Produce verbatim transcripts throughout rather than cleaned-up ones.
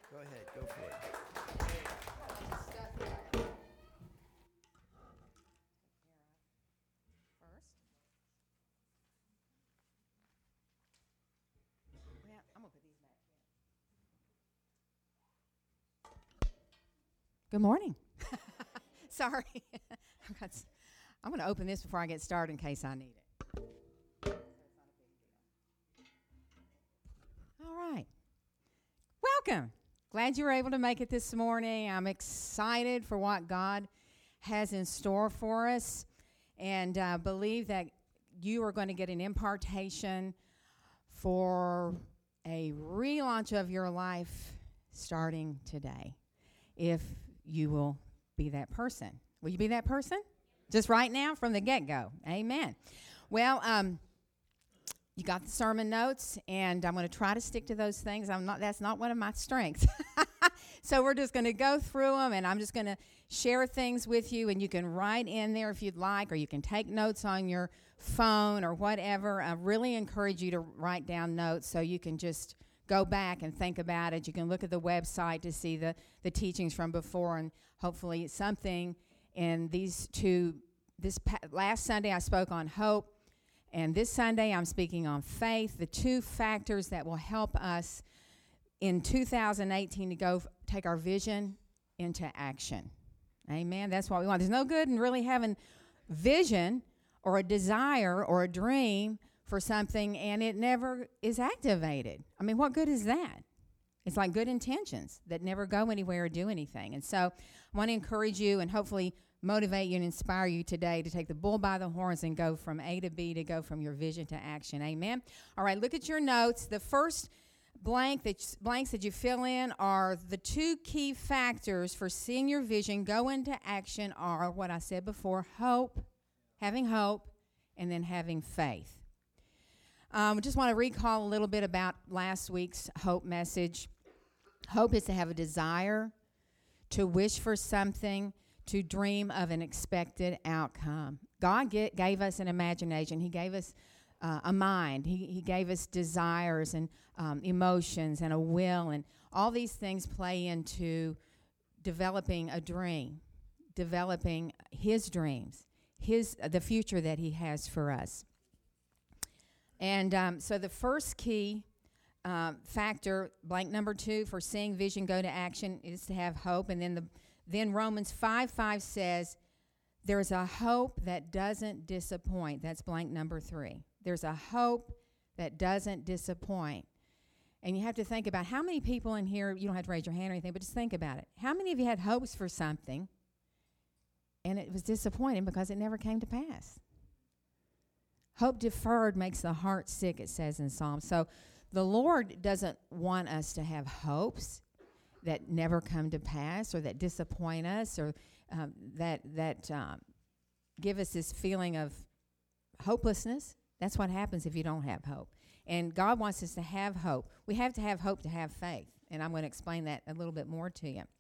Go ahead, go for it. First. Well, I'm gonna put these back. Good morning. Sorry. I've got s- I'm going to open this before I get started in case I need it. All right. Welcome. Glad you were able to make it this morning. I'm excited for what God has in store for us, and uh, believe that you are going to get an impartation for a relaunch of your life starting today, if you will be that person. Will you be that person? Just right now from the get-go. Amen. Well, um, you got the sermon notes, and I'm going to try to stick to those things. I'm not. That's not one of my strengths. So we're just going to go through them, and I'm just going to share things with you, and you can write in there if you'd like, or you can take notes on your phone or whatever. I really encourage you to write down notes so you can just go back and think about it. You can look at the website to see the, the teachings from before, and hopefully something in these two. This pa- last Sunday I spoke on hope, and this Sunday I'm speaking on faith, the two factors that will help us in two thousand eighteen to go f- take our vision into action. Amen. That's what we want. There's no good in really having vision or a desire or a dream for something and it never is activated. I mean, what good is that? It's like good intentions that never go anywhere or do anything. And so I want to encourage you and hopefully motivate you and inspire you today to take the bull by the horns and go from A to B, to go from your vision to action. Amen. All right, look at your notes. The first blank that blanks that you fill in are the two key factors for seeing your vision go into action are what I said before: hope, having hope, and then having faith. Um, I just want to recall a little bit about last week's hope message. Hope is to have a desire, to wish for something, to dream of an expected outcome. God get, gave us an imagination. He gave us uh, a mind. He, he gave us desires and um, emotions and a will, and all these things play into developing a dream, developing His dreams, His uh, the future that He has for us. And um, so the first key um, factor, blank number two, for seeing vision go to action is to have hope. And then the then Romans five five says, there's a hope that doesn't disappoint. That's blank number three. There's a hope that doesn't disappoint. And you have to think about how many people in here, you don't have to raise your hand or anything, but just think about it. How many of you had hopes for something and it was disappointing because it never came to pass? Hope deferred makes the heart sick, it says in Psalms. So the Lord doesn't want us to have hopes that never come to pass or that disappoint us or um, that that um, give us this feeling of hopelessness. That's what happens if you don't have hope. And God wants us to have hope. We have to have hope to have faith. And I'm going to explain that a little bit more to you.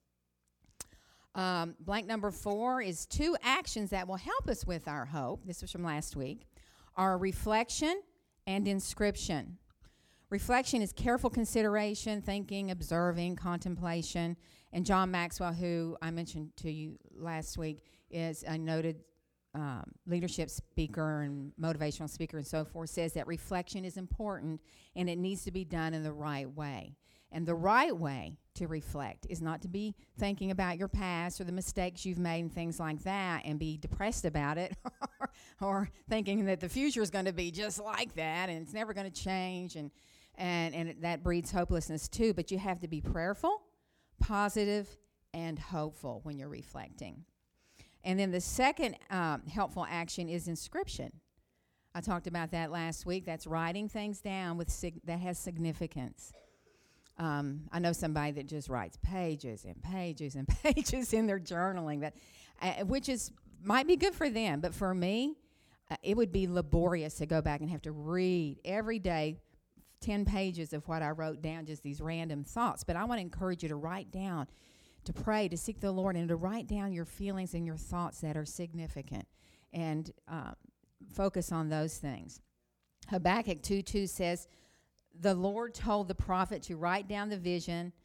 Um, blank number four is two actions that will help us with our hope. This was from last week. Are reflection and inscription. Reflection is careful consideration, thinking, observing, contemplation. And John Maxwell, who I mentioned to you last week, is a noted um, leadership speaker and motivational speaker and so forth, says that reflection is important and it needs to be done in the right way. And the right way to reflect is not to be thinking about your past or the mistakes you've made and things like that and be depressed about it or, or thinking that the future is going to be just like that and it's never going to change, and, and, and that breeds hopelessness too. But you have to be prayerful, positive, and hopeful when you're reflecting. And then the second um, helpful action is inscription. I talked about that last week. That's writing things down with sig- that has significance. Um, I know somebody that just writes pages and pages and pages in their journaling, that, uh, which is might be good for them, but for me, uh, it would be laborious to go back and have to read every day ten pages of what I wrote down, just these random thoughts. But I want to encourage you to write down, to pray, to seek the Lord, and to write down your feelings and your thoughts that are significant, and uh, focus on those things. Habakkuk two two says, the Lord told the prophet to write down the vision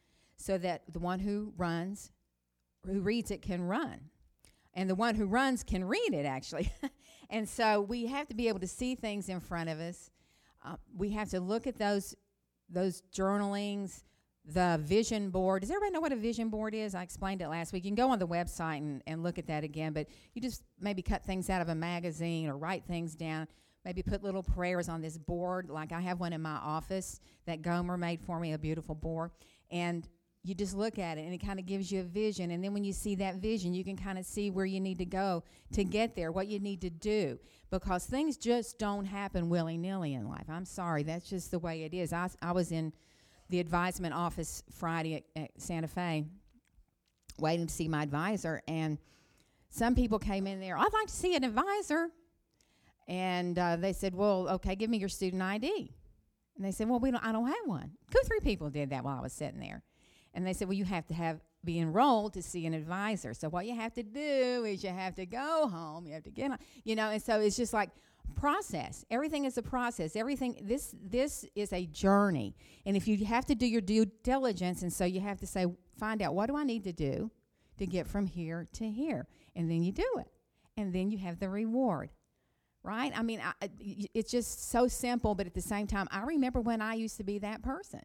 so that the one who runs, who reads it, can run. And the one who runs can read it, actually. And so we have to be able to see things in front of us. Uh, we have to look at those those journalings, the vision board. Does everybody know what a vision board is? I explained it last week. You can go on the website and, and look at that again, but you just maybe cut things out of a magazine or write things down. Maybe put little prayers on this board. Like I have one in my office that Gomer made for me, a beautiful board. And you just look at it, and it kind of gives you a vision. And then when you see that vision, you can kind of see where you need to go to get there, what you need to do. Because things just don't happen willy-nilly in life. I'm sorry. That's just the way it is. I, I was in the advisement office Friday at, at Santa Fe waiting to see my advisor. And some people came in there, I'd like to see an advisor. And uh, they said, well, okay, give me your student I D. And they said, well, we don't, I don't have one. Two or three people did that while I was sitting there. And they said, well, you have to have be enrolled to see an advisor. So what you have to do is you have to go home. You have to get on, you know, and so it's just like process. Everything is a process. Everything, this this is a journey. And if you have to do your due diligence, and so you have to say, find out, what do I need to do to get from here to here? And then you do it. And then you have the reward. Right? I mean, I, it's just so simple, but at the same time, I remember when I used to be that person.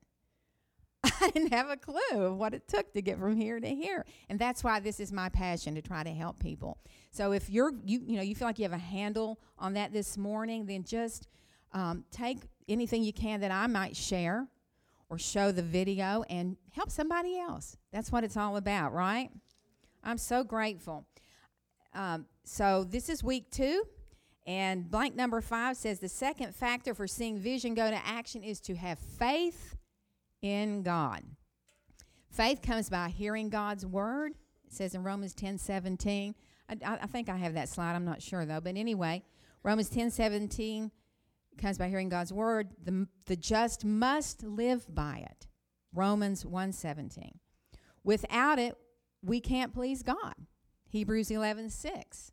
I didn't have a clue of what it took to get from here to here. And that's why this is my passion, to try to help people. So if you're, you you know, you feel like you have a handle on that this morning, then just um, take anything you can that I might share or show the video and help somebody else. That's what it's all about, right? I'm so grateful. Um, so this is week two. And blank number five says the second factor for seeing vision go to action is to have faith in God. Faith comes by hearing God's word. It says in Romans ten seventeen. I, I think I have that slide. I'm not sure, though. But anyway, Romans ten seventeen comes by hearing God's word. The, the just must live by it. Romans one seventeen. Without it, we can't please God. Hebrews eleven six.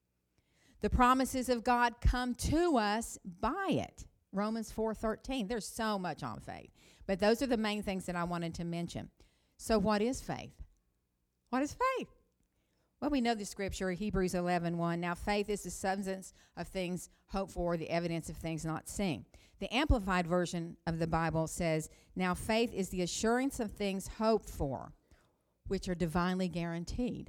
The promises of God come to us by it. Romans four thirteen. There's so much on faith. But those are the main things that I wanted to mention. So what is faith? What is faith? Well, we know the scripture, Hebrews eleven one. Now faith is the substance of things hoped for, the evidence of things not seen. The Amplified Version of the Bible says, now faith is the assurance of things hoped for, which are divinely guaranteed,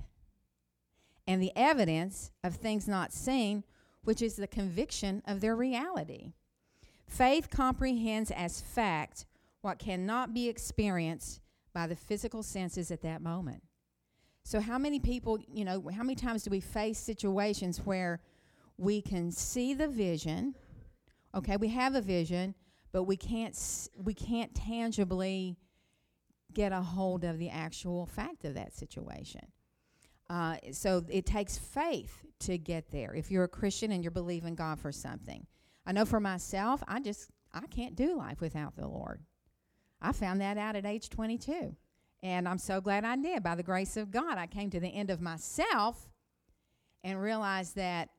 and the evidence of things not seen, which is the conviction of their reality. Faith comprehends as fact what cannot be experienced by the physical senses at that moment. So how many people, you know, how many times do we face situations where we can see the vision, okay, we have a vision, but we can't we can't tangibly get a hold of the actual fact of that situation. Uh, so it takes faith to get there. If you're a Christian and you're believing God for something. I know for myself, I just, I can't do life without the Lord. I found that out at age twenty-two. And I'm so glad I did. By the grace of God, I came to the end of myself and realized that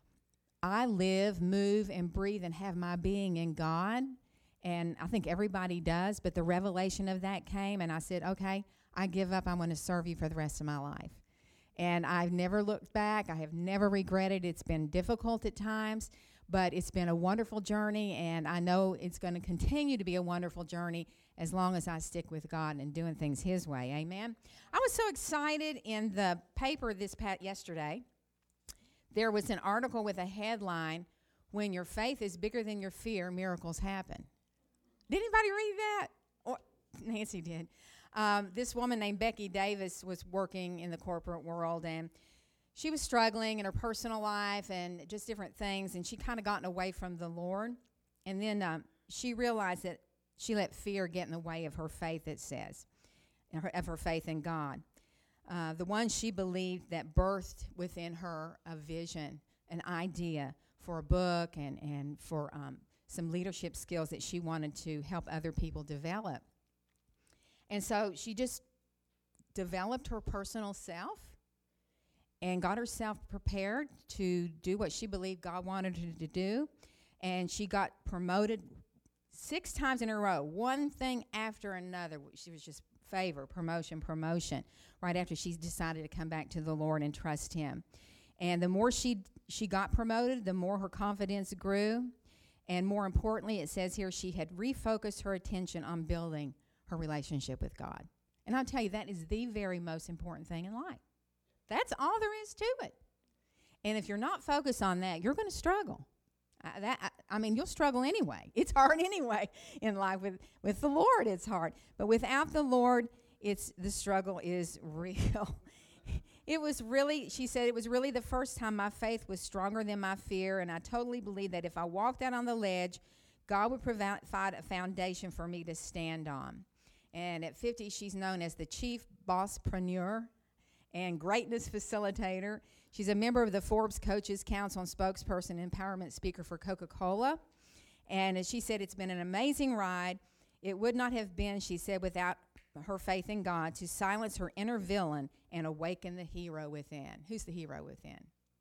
I live, move, and breathe and have my being in God. And I think everybody does. But the revelation of that came, and I said, okay, I give up. I'm going to serve you for the rest of my life. And I've never looked back. I have never regretted. It's been difficult at times, but it's been a wonderful journey, and I know it's going to continue to be a wonderful journey as long as I stick with God and doing things His way. Amen. I was so excited in the paper this past yesterday. There was an article with a headline, "When your faith is bigger than your fear, miracles happen." Did anybody read that? Or Nancy did. Um, this woman named Becky Davis was working in the corporate world, and she was struggling in her personal life and just different things, and she kind of gotten away from the Lord. And then um, she realized that she let fear get in the way of her faith, it says, of her faith in God. Uh, the one she believed that birthed within her a vision, an idea for a book and, and for um, some leadership skills that she wanted to help other people develop. And so she just developed her personal self and got herself prepared to do what she believed God wanted her to do. And she got promoted Six times in a row, one thing after another. She was just favor, promotion, promotion, right after she decided to come back to the Lord and trust him. And the more she she got promoted, the more her confidence grew. And more importantly, it says here she had refocused her attention on building her relationship with God. And I'll tell you, that is the very most important thing in life. That's all there is to it. And if you're not focused on that, you're going to struggle. Uh, that I, I mean, you'll struggle anyway. It's hard anyway in life. With, with the Lord, it's hard. But without the Lord, it's the struggle is real. It was really, she said, it was really the first time my faith was stronger than my fear, and I totally believed that if I walked out on the ledge, God would provide a foundation for me to stand on. And at fifty, she's known as the chief bosspreneur and greatness facilitator. She's a member of the Forbes Coaches Council and spokesperson, empowerment speaker for Coca-Cola. And as she said, it's been an amazing ride. It would not have been, she said, without her faith in God to silence her inner villain and awaken the hero within. Who's the hero within?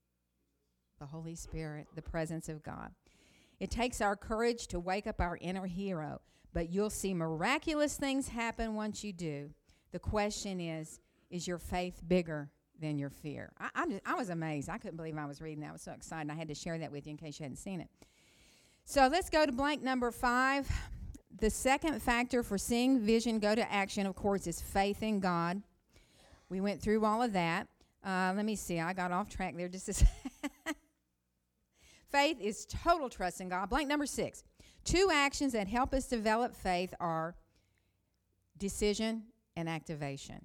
The Holy Spirit, the presence of God. It takes our courage to wake up our inner hero, but you'll see miraculous things happen once you do. The question is, is your faith bigger than your fear? I, I, just, I was amazed. I couldn't believe I was reading that. I was so excited. I had to share that with you in case you hadn't seen it. So let's go to blank number five. The second factor for seeing vision go to action, of course, is faith in God. We went through all of that. Uh, let me see. I got off track there just a second. Faith is total trust in God. Blank number six. Two actions that help us develop faith are decision and activation.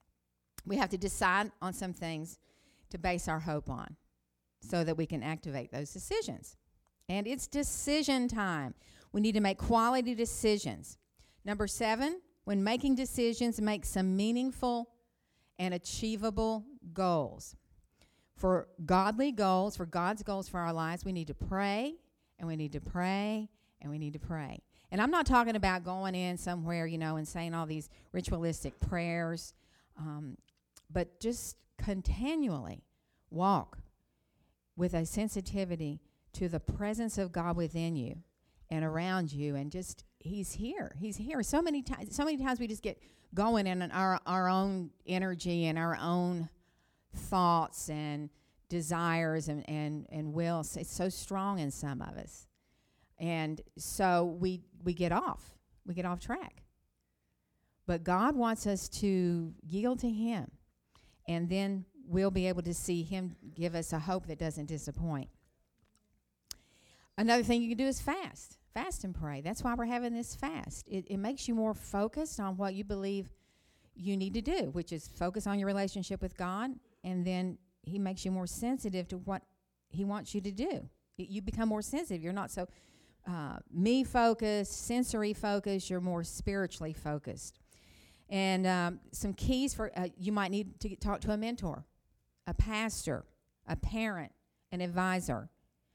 We have to decide on some things to base our hope on so that we can activate those decisions. And it's decision time. We need to make quality decisions. Number seven, when making decisions, make some meaningful and achievable goals. For godly goals, for God's goals for our lives, we need to pray, and we need to pray, and we need to pray. And I'm not talking about going in somewhere, you know, and saying all these ritualistic prayers, um, but just continually walk with a sensitivity to the presence of God within you and around you, and just he's here. He's here. So many times, so many times we just get going in our our own energy and our own thoughts and desires and and and wills. It's so strong in some of us, and so we we get off. We get off track. But God wants us to yield to Him, and then we'll be able to see Him give us a hope that doesn't disappoint. Another thing you can do is fast. Fast and pray. That's why we're having this fast. It, it makes you more focused on what you believe you need to do, which is focus on your relationship with God, and then He makes you more sensitive to what He wants you to do. It, you become more sensitive. You're not so uh, me-focused, sensory-focused. You're more spiritually focused. And um, some keys for uh, you might need to get, talk to a mentor, a pastor, a parent, an advisor.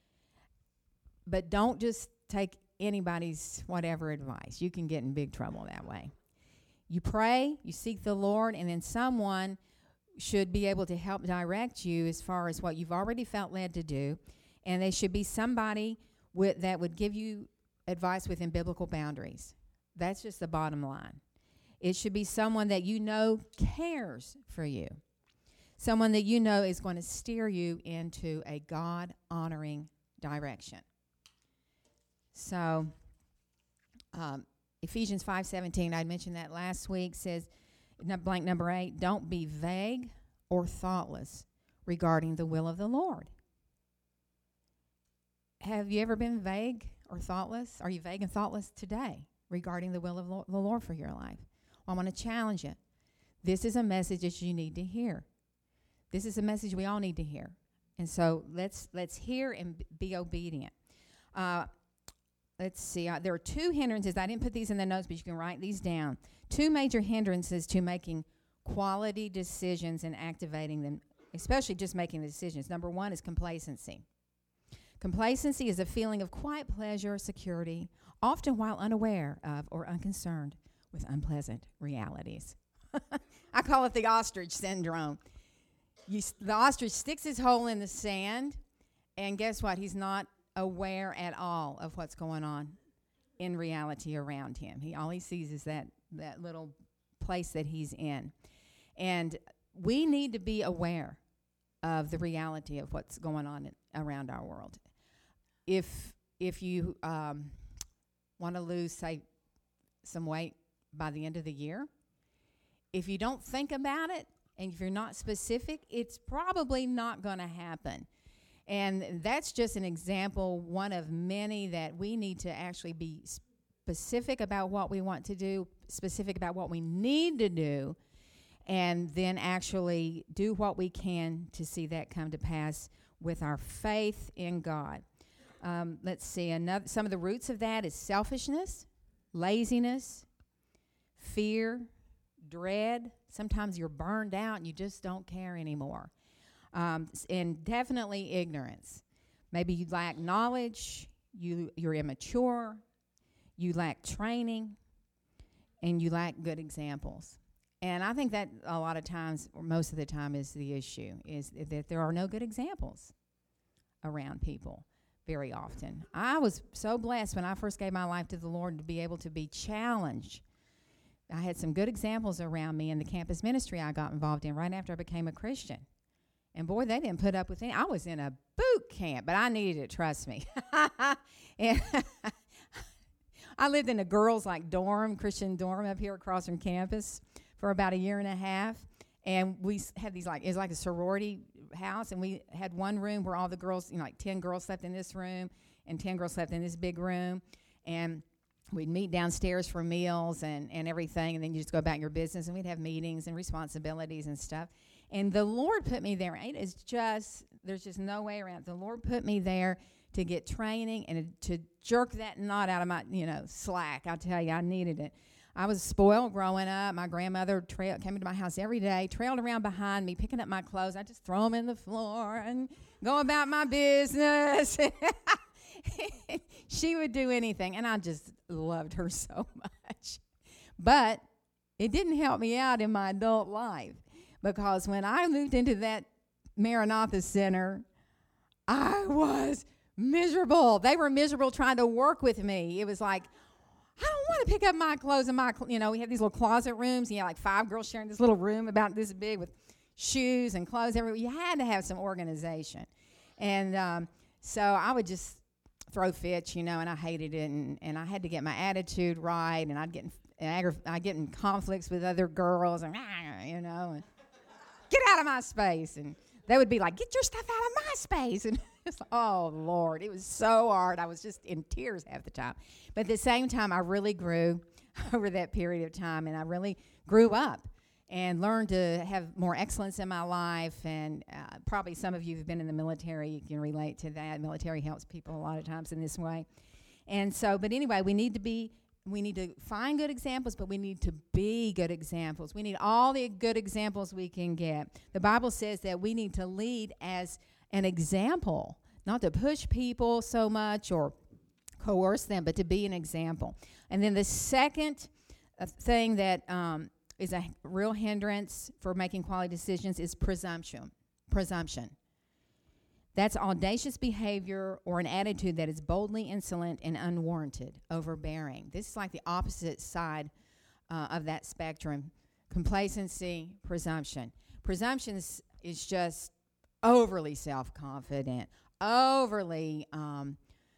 But don't just take anybody's whatever advice. You can get in big trouble that way. You pray, you seek the Lord, and then someone should be able to help direct you as far as what you've already felt led to do. And they should be somebody with, that would give you advice within biblical boundaries. That's just the bottom line. It should be someone that you know cares for you. Someone that you know is going to steer you into a God-honoring direction. So, um, Ephesians five seventeen, I mentioned that last week, says, blank number eight, don't be vague or thoughtless regarding the will of the Lord. Have you ever been vague or thoughtless? Are you vague and thoughtless today regarding the will of lo- the Lord for your life? Well, I want to challenge you. This is a message that you need to hear. This is a message we all need to hear. And so let's let's hear and b- be obedient. Uh, let's see. Uh, there are two hindrances. I didn't put these in the notes, but you can write these down. Two major hindrances to making quality decisions and activating them, especially just making the decisions. Number one is complacency. Complacency is a feeling of quiet pleasure or security, often while unaware of or unconcerned with unpleasant realities. I call it the ostrich syndrome. You, the ostrich sticks his hole in the sand, and guess what? He's not aware at all of what's going on in reality around him. He all he sees is that that little place that he's in. And we need to be aware of the reality of what's going on in, around our world. If if you um, want to lose, say, some weight by the end of the year, if you don't think about it and if you're not specific, it's probably not going to happen. And that's just an example, one of many, that we need to actually be specific about what we want to do, specific about what we need to do, and then actually do what we can to see that come to pass with our faith in God. Um, let's see, another, some of the roots of that is selfishness, laziness, fear, dread. Sometimes you're burned out and you just don't care anymore. Um, and definitely ignorance. Maybe you lack knowledge, you, you're immature, you lack training, and you lack good examples. And I think that a lot of times, or most of the time, is the issue, is that there are no good examples around people very often. I was so blessed when I first gave my life to the Lord to be able to be challenged. I had some good examples around me in the campus ministry I got involved in right after I became a Christian. And boy, they didn't put up with any. I was in a boot camp, but I needed it, trust me. And I lived in a girls' like dorm, Christian dorm up here across from campus for about a year and a half. And we had these like, it was like a sorority house, and we had one room where all the girls, you know, like ten girls slept in this room, and ten girls slept in this big room. And we'd meet downstairs for meals and, and everything, and then you just go about your business, and we'd have meetings and responsibilities and stuff. And the Lord put me there. It is just, there's just no way around it. The Lord put me there to get training and to jerk that knot out of my, you know, slack. I tell you, I needed it. I was spoiled growing up. My grandmother tra- came into my house every day, trailed around behind me, picking up my clothes. I just throw them in the floor and go about my business. She would do anything, and I just loved her so much. But it didn't help me out in my adult life, because when I moved into that Maranatha Center, I was miserable. They were miserable trying to work with me. It was like, I don't want to pick up my clothes in my, cl- you know, we had these little closet rooms. You had like five girls sharing this little room about this big with shoes and clothes everywhere. You had to have some organization. And um, so I would just throw fits, you know, and I hated it. And, and I had to get my attitude right. And I'd get in, and aggra- I'd get in conflicts with other girls and, you know, and get out of my space. And they would be like, get your stuff out of my space. And it's like, oh, Lord, it was so hard. I was just in tears half the time. But at the same time, I really grew over that period of time, and I really grew up and learned to have more excellence in my life. And uh, probably some of you who've been in the military, you can relate to that. Military helps people a lot of times in this way. And so, but anyway, we need to be We need to find good examples, but we need to be good examples. We need all the good examples we can get. The Bible says that we need to lead as an example, not to push people so much or coerce them, but to be an example. And then the second uh, thing that um, is a real hindrance for making quality decisions is presumption. Presumption. That's audacious behavior or an attitude that is boldly insolent and unwarranted, overbearing. This is like the opposite side uh, of that spectrum. Complacency, presumption. Presumption is, is just overly self-confident, overly um,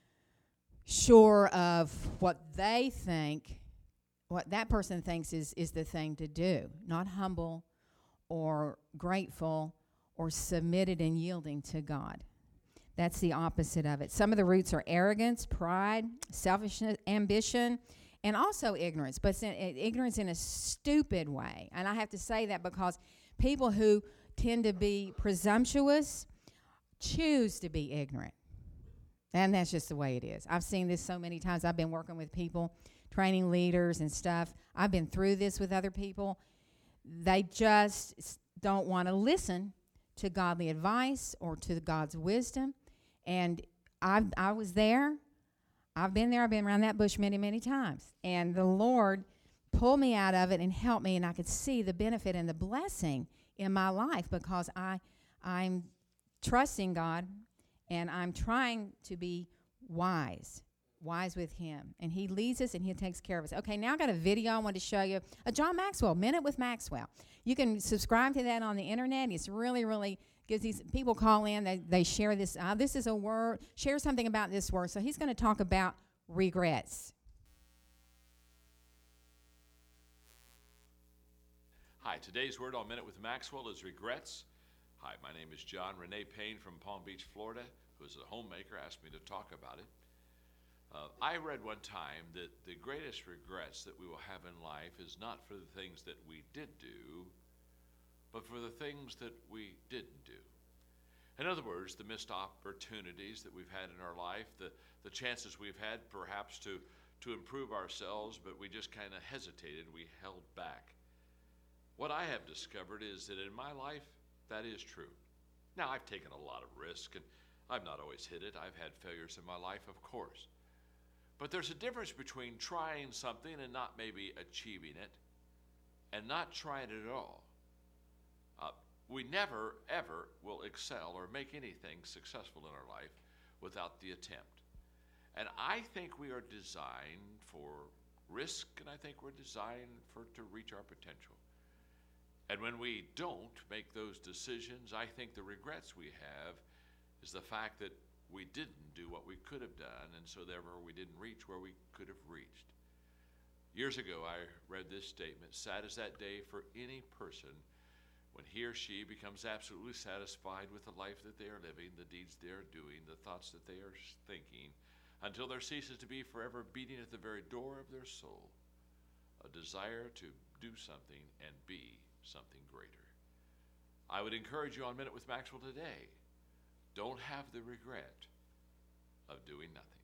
sure of what they think, what that person thinks is, is the thing to do, not humble or grateful or submitted and yielding to God. That's the opposite of it. Some of the roots are arrogance, pride, selfishness, ambition, and also ignorance, but it's in, uh, ignorance in a stupid way. And I have to say that because people who tend to be presumptuous choose to be ignorant. And that's just the way it is. I've seen this so many times. I've been working with people, training leaders and stuff. I've been through this with other people. They just don't want to listen to godly advice or to God's wisdom. And I I was there. I've been there. I've been around that bush many, many times. And the Lord pulled me out of it and helped me, and I could see the benefit and the blessing in my life because I, I'm trusting God, and I'm trying to be wise wise with him. And he leads us and he takes care of us. Okay, now I got a video I want to show you. A John Maxwell, Minute with Maxwell. You can subscribe to that on the internet. It's really, really good. These people call in, they, they share this. Uh, this is a word, share something about this word. So he's going to talk about regrets. Hi, today's word on Minute with Maxwell is regrets. Hi, my name is John. Renee Payne from Palm Beach, Florida, who is a homemaker, asked me to talk about it. Uh, I read one time that the greatest regrets that we will have in life is not for the things that we did do, but for the things that we didn't do. In other words, the missed opportunities that we've had in our life, the, the chances we've had perhaps to, to improve ourselves, but we just kind of hesitated, we held back. What I have discovered is that in my life, that is true. Now, I've taken a lot of risk, and I've not always hit it. I've had failures in my life, of course. But there's a difference between trying something and not maybe achieving it, and not trying it at all. Uh, we never, ever will excel or make anything successful in our life without the attempt. And I think we are designed for risk, and I think we're designed for to reach our potential. And when we don't make those decisions, I think the regrets we have is the fact that we didn't do what we could have done, and so therefore we didn't reach where we could have reached. Years ago, I read this statement: sad is that day for any person when he or she becomes absolutely satisfied with the life that they are living, the deeds they are doing, the thoughts that they are thinking, until there ceases to be forever beating at the very door of their soul a desire to do something and be something greater. I would encourage you on Minute with Maxwell today, don't have the regret of doing nothing.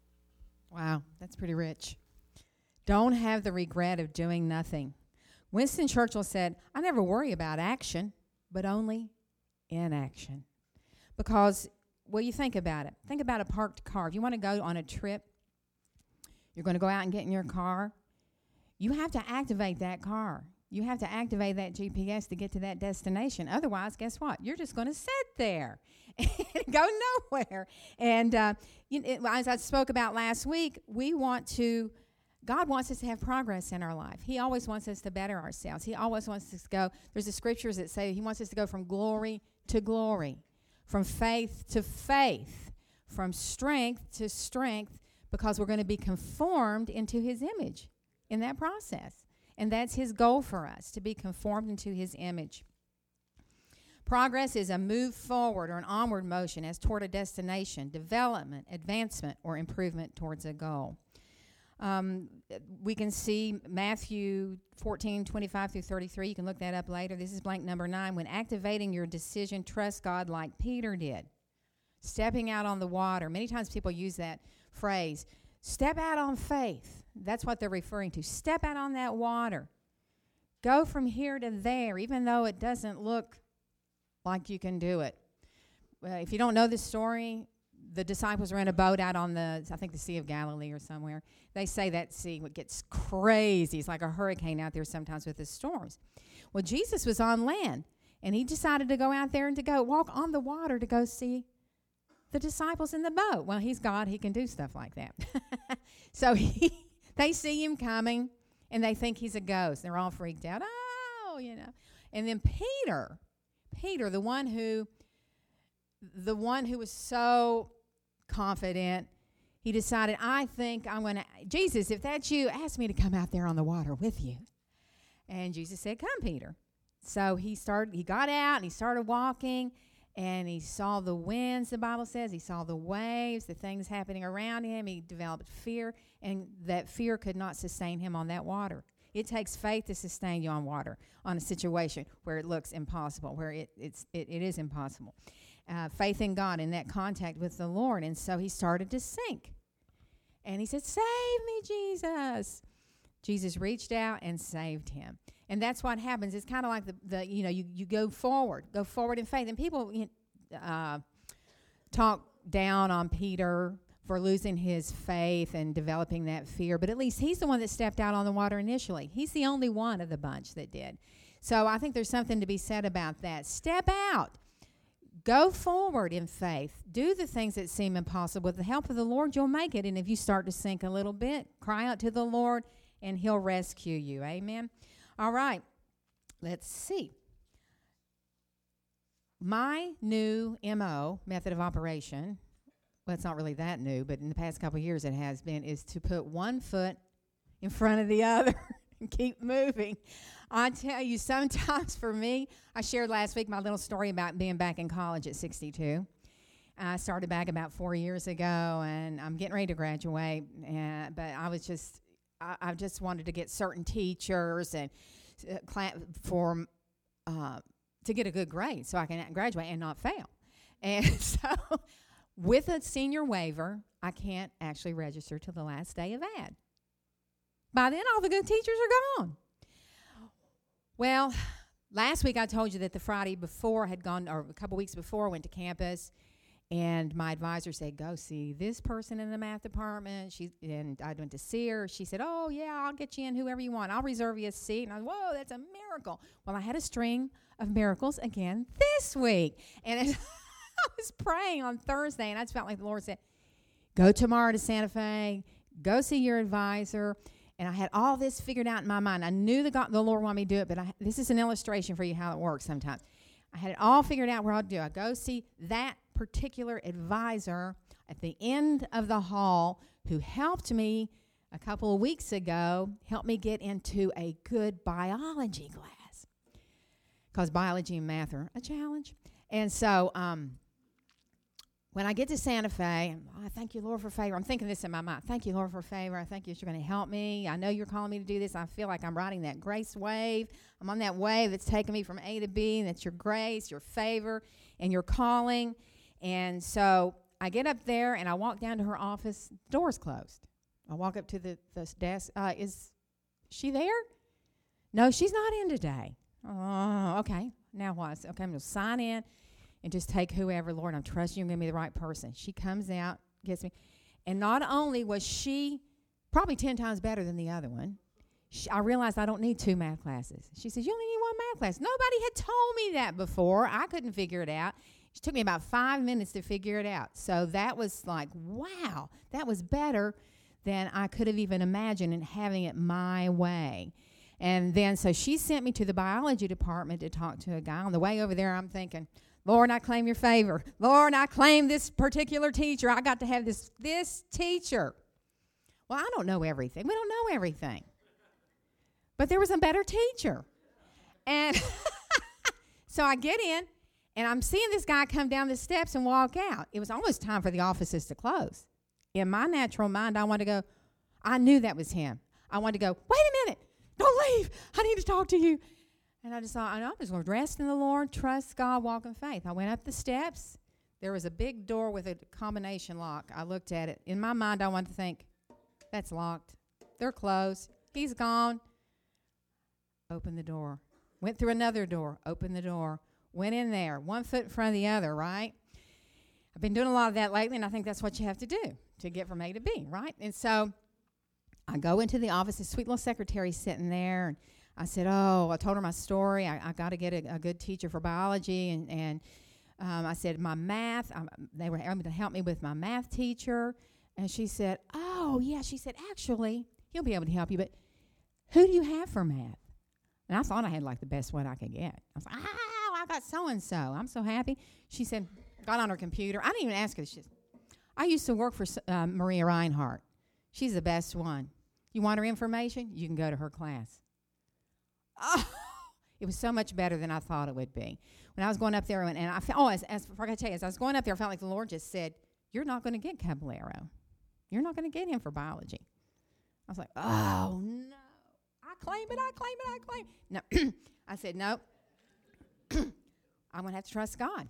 Wow, that's pretty rich. Don't have the regret of doing nothing. Winston Churchill said, I never worry about action, but only inaction. Because, well, you think about it. Think about a parked car. If you want to go on a trip, you're going to go out and get in your car, you have to activate that car. You have to activate that G P S to get to that destination. Otherwise, guess what? You're just going to sit there and go nowhere. And uh, you know, as I spoke about last week, we want to, God wants us to have progress in our life. He always wants us to better ourselves. He always wants us to go, there's the scriptures that say he wants us to go from glory to glory, from faith to faith, from strength to strength, because we're going to be conformed into his image in that process. And that's his goal for us, to be conformed into his image. Progress is a move forward or an onward motion as toward a destination, development, advancement, or improvement towards a goal. Um, we can see Matthew fourteen, twenty-five through thirty-three. You can look that up later. This is blank number nine. When activating your decision, trust God like Peter did. Stepping out on the water. Many times people use that phrase, step out on faith. That's what they're referring to. Step out on that water. Go from here to there, even though it doesn't look like you can do it. Uh, if you don't know this story, the disciples were in a boat out on the, I think the Sea of Galilee or somewhere. They say that sea gets crazy. It's like a hurricane out there sometimes with the storms. Well, Jesus was on land, and he decided to go out there and to go walk on the water to go see the disciples in the boat. Well, he's God. He can do stuff like that. So he, they see him coming, and they think he's a ghost. They're all freaked out. Oh, you know. And then Peter, Peter, the one who, the one who was so confident, he decided, I think I'm going to, Jesus, if that's you, ask me to come out there on the water with you. And Jesus said, come, Peter. So he started, he got out, and he started walking, and he saw the winds, the Bible says. He saw the waves, the things happening around him. He developed fear, and that fear could not sustain him on that water. It takes faith to sustain you on water, on a situation where it looks impossible, where it it's it, it is impossible. Uh, faith in God, in that contact with the Lord. And so he started to sink. And he said, save me, Jesus. Jesus reached out and saved him. And that's what happens. It's kind of like the, the you know, you, you go forward, go forward in faith. And people you know, uh, talk down on Peter for losing his faith and developing that fear. But at least he's the one that stepped out on the water initially. He's the only one of the bunch that did. So I think there's something to be said about that. Step out. go forward in faith. Do the things that seem impossible. With the help of the Lord, you'll make it. And if you start to sink a little bit, cry out to the Lord, and he'll rescue you. Amen? All right. Let's see. My new M O, method of operation, well, it's not really that new, but in the past couple of years it has been, is to put one foot in front of the other and keep moving. I tell you, sometimes for me, I shared last week my little story about being back in college at sixty-two. I started back about four years ago, and I'm getting ready to graduate, and, but I was just, I, I just wanted to get certain teachers and uh, cla- for, uh, to get a good grade so I can graduate and not fail. And so with a senior waiver, I can't actually register till the last day of ad. By then, all the good teachers are gone. Well, last week I told you that the Friday before I had gone, or a couple weeks before, I went to campus, and my advisor said, go see this person in the math department. She and I went to see her. She said, oh, yeah, I'll get you in whoever you want. I'll reserve you a seat. And I was, whoa, that's a miracle. Well, I had a string of miracles again this week. And it, I was praying on Thursday, and I just felt like the Lord said, go tomorrow to Santa Fe, go see your advisor. And I had all this figured out in my mind. I knew the, God, the Lord wanted me to do it, but I, this is an illustration for you how it works sometimes. I had it all figured out where I'd do. I go see that particular advisor at the end of the hall who helped me a couple of weeks ago, helped me get into a good biology class, because biology and math are a challenge. And so um, when I get to Santa Fe, oh, I thank you, Lord, for favor. I'm thinking this in my mind. Thank you, Lord, for favor. I thank you that you're going to help me. I know you're calling me to do this. I feel like I'm riding that grace wave. I'm on that wave that's taking me from A to B, and that's your grace, your favor, and your calling. And so I get up there, and I walk down to her office. The door's closed. I walk up to the, the desk. Uh, is she there? No, she's not in today. Oh, okay. Now what? Okay, I'm going to sign in and just take whoever. Lord, I'm trusting you're going to be the right person. She comes out, gets me. And not only was she probably ten times better than the other one, she, I realized I don't need two math classes. She says, you only need one math class. Nobody had told me that before. I couldn't figure it out. It took me about five minutes to figure it out. So that was like, wow, that was better than I could have even imagined, in having it my way. And then so she sent me to the biology department to talk to a guy. On the way over there, I'm thinking, Lord, I claim your favor. Lord, I claim this particular teacher. I got to have this, this teacher. Well, I don't know everything. We don't know everything. But there was a better teacher. And so I get in, and I'm seeing this guy come down the steps and walk out. It was almost time for the offices to close. In my natural mind, I wanted to go, I knew that was him. I wanted to go, wait a minute, don't leave. I need to talk to you. And I just thought, I know, I'm just going to rest in the Lord, trust God, walk in faith. I went up the steps. There was a big door with a combination lock. I looked at it. In my mind, I wanted to think, that's locked. They're closed. He's gone. Open the door. Went through another door. Opened the door. Went in there. One foot in front of the other, right? I've been doing a lot of that lately, and I think that's what you have to do to get from A to B, right? And so I go into the office. The sweet little secretary sitting there, and I said, oh, I told her my story. I, I got to get a, a good teacher for biology. And, and um, I said, my math, um, they were able to help me with my math teacher. And she said, oh, yeah. She said, actually, he'll be able to help you, but who do you have for math? And I thought I had, like, the best one I could get. I was like, oh, I got so-and-so. I'm so happy. She said, got on her computer. I didn't even ask her. She said, I used to work for uh, Maria Reinhardt. She's the best one. You want her information? You can go to her class. Oh, it was so much better than I thought it would be. When I was going up there, and, and I felt, oh, as, as I gotta tell you, as I was going up there, I felt like the Lord just said, you're not going to get Caballero. You're not going to get him for biology. I was like, oh, no. I claim it, I claim it, I claim it. No. I said, no. I'm going to have to trust God.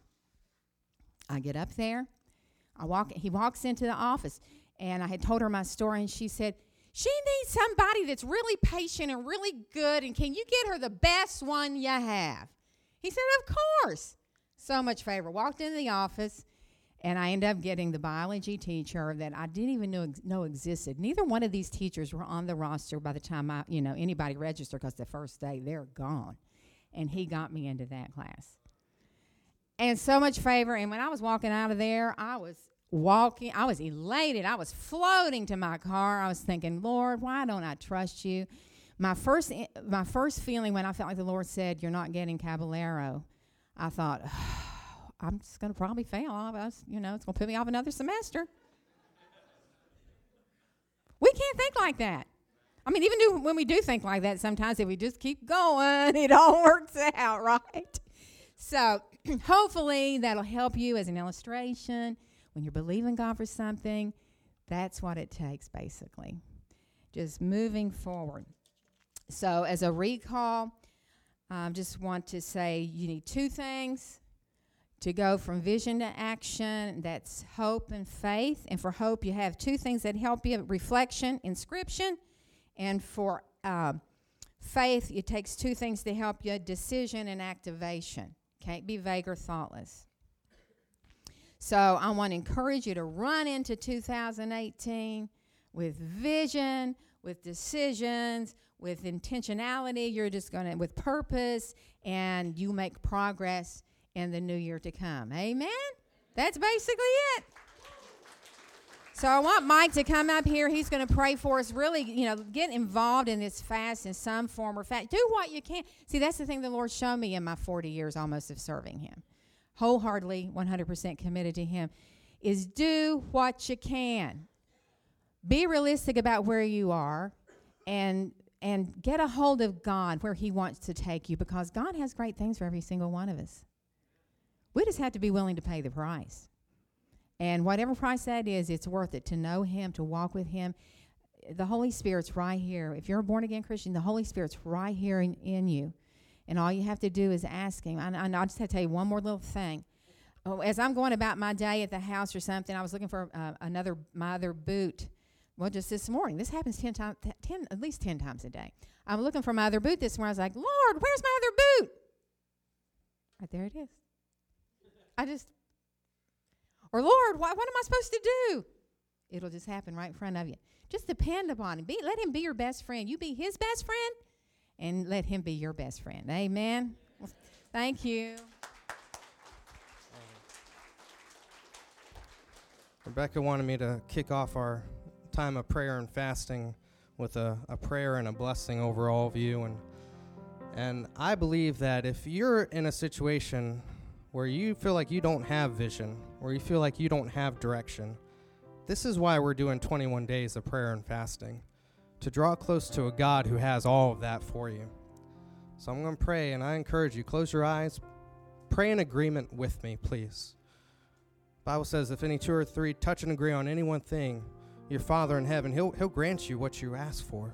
I get up there. I walk. He walks into the office, and I had told her my story, and she said, she needs somebody that's really patient and really good, and can you get her the best one you have? He said, of course. So much favor. Walked into the office, and I ended up getting the biology teacher that I didn't even know, know existed. Neither one of these teachers were on the roster by the time I, you know, anybody registered, because the first day they're gone. And he got me into that class. and so much favor. And when I was walking out of there, I was walking, I was elated. I was floating to my car. I was thinking, Lord, why don't I trust you? My first, my first feeling when I felt like the Lord said, you're not getting Caballero, I thought, oh, I'm just going to probably fail. All of us, you know, it's going to put me off another semester. We can't think like that. I mean, even do, when we do think like that, sometimes if we just keep going, it all works out, right? So hopefully that'll help you as an illustration. When you're believing God for something, that's what it takes, basically. Just moving forward. So as a recall, I um, just want to say you need two things to go from vision to action. That's hope and faith. And for hope, you have two things that help you: reflection, inscription. And for uh, faith, it takes two things to help you: decision and activation. Can't be vague or thoughtless. So I want to encourage you to run into two thousand eighteen with vision, with decisions, with intentionality. You're just going to, with purpose, and you make progress in the new year to come. Amen? That's basically it. So I want Mike to come up here. He's going to pray for us. Really, you know, get involved in this fast in some form or fashion. Do what you can. See, that's the thing the Lord showed me in my forty years almost of serving him. Wholeheartedly, one hundred percent committed to him, is do what you can. Be realistic about where you are, and and get a hold of God where he wants to take you, because God has great things for every single one of us. We just have to be willing to pay the price. And whatever price that is, it's worth it to know him, to walk with him. The Holy Spirit's right here. If you're a born-again Christian, the Holy Spirit's right here in, in you. And all you have to do is ask him. And, and I just have to tell you one more little thing. Oh, as I'm going about my day at the house or something, I was looking for uh, another my other boot. Well, just this morning. This happens ten times, ten, at least ten times a day. I'm looking for my other boot this morning. I was like, Lord, where's my other boot? Right there it is. I just... Or, Lord, what, what am I supposed to do? It'll just happen right in front of you. Just depend upon him. Be, let him be your best friend. You be his best friend, and let him be your best friend. Amen? Well, thank you. Rebecca wanted me to kick off our time of prayer and fasting with a, a prayer and a blessing over all of you. And, and I believe that if you're in a situation where you feel like you don't have vision, where you feel like you don't have direction, this is why we're doing twenty-one days of prayer and fasting, to draw close to a God who has all of that for you. So I'm going to pray, and I encourage you, close your eyes, pray in agreement with me, please. The Bible says if any two or three touch and agree on any one thing, your Father in heaven, he'll, he'll grant you what you ask for.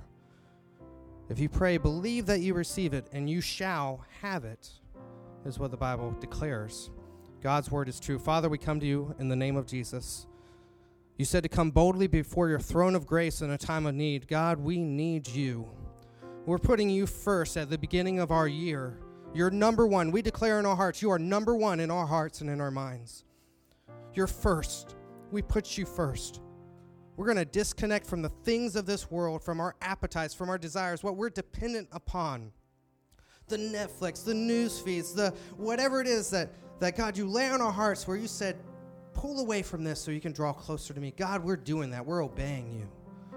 If you pray, believe that you receive it, and you shall have it, is what the Bible declares. God's word is true. Father, we come to you in the name of Jesus. You said to come boldly before your throne of grace in a time of need. God, we need you. We're putting you first at the beginning of our year. You're number one. We declare in our hearts, you are number one in our hearts and in our minds. You're first. We put you first. We're going to disconnect from the things of this world, from our appetites, from our desires, what we're dependent upon. The Netflix, the news feeds, the whatever it is that, that, God, you lay on our hearts where you said, pull away from this so you can draw closer to me. God, we're doing that. We're obeying you.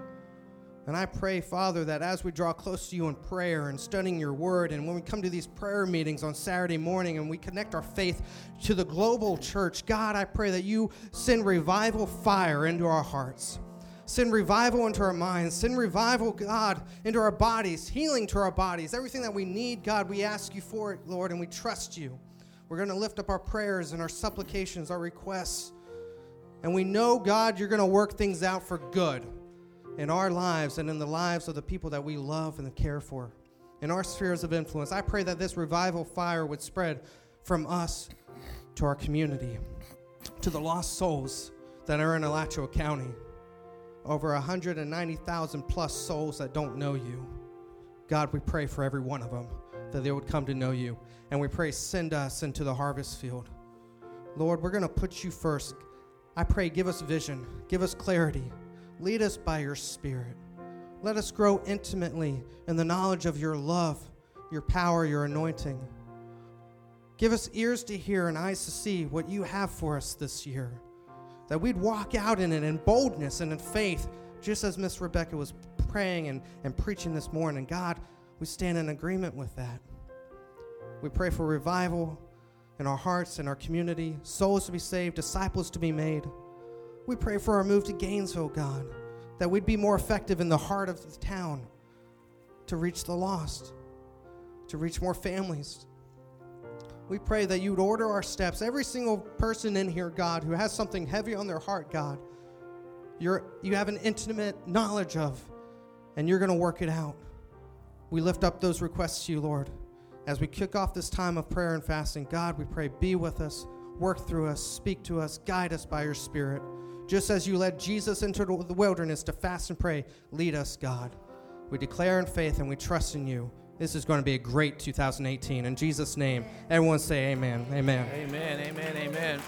And I pray, Father, that as we draw close to you in prayer and studying your word, and when we come to these prayer meetings on Saturday morning and we connect our faith to the global church, God, I pray that you send revival fire into our hearts. Send revival into our minds. Send revival, God, into our bodies, healing to our bodies. Everything that we need, God, we ask you for it, Lord, and we trust you. We're going to lift up our prayers and our supplications, our requests. And we know, God, you're going to work things out for good in our lives and in the lives of the people that we love and care for, in our spheres of influence. I pray that this revival fire would spread from us to our community, to the lost souls that are in Alachua County. Over one hundred ninety thousand plus souls that don't know you. God, we pray for every one of them, that they would come to know you. And we pray, send us into the harvest field. Lord, we're going to put you first. I pray, give us vision, give us clarity. Lead us by your Spirit. Let us grow intimately in the knowledge of your love, your power, your anointing. Give us ears to hear and eyes to see what you have for us this year. That we'd walk out in it in boldness and in faith, just as Miss Rebecca was praying and, and preaching this morning. God, we stand in agreement with that. We pray for revival in our hearts and our community, souls to be saved, disciples to be made. We pray for our move to Gainesville, God, that we'd be more effective in the heart of the town to reach the lost, to reach more families. We pray that you would order our steps. Every single person in here, God, who has something heavy on their heart, God, you're, you have an intimate knowledge of, and you're going to work it out. We lift up those requests to you, Lord. As we kick off this time of prayer and fasting, God, we pray, be with us, work through us, speak to us, guide us by your Spirit. Just as you led Jesus into the wilderness to fast and pray, lead us, God. We declare in faith and we trust in you. This is going to be a great two thousand eighteen. In Jesus' name, everyone say amen. Amen. Amen, amen, amen.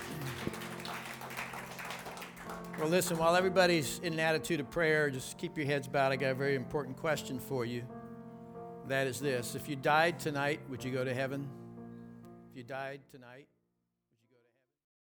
Well, listen, while everybody's in an attitude of prayer, just keep your heads bowed. I got a very important question for you. That is this. If you died tonight, would you go to heaven? If you died tonight,